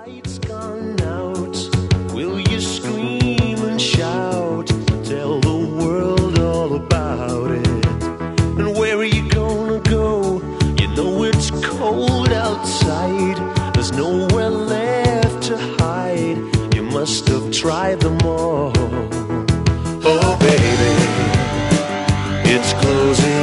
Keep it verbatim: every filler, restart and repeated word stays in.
lights gone out, will you scream and shout? Tell the world all about it. And where are you gonna go? You know it's cold outside. There's nowhere left to hide. You must have tried them all. Oh baby, it's closing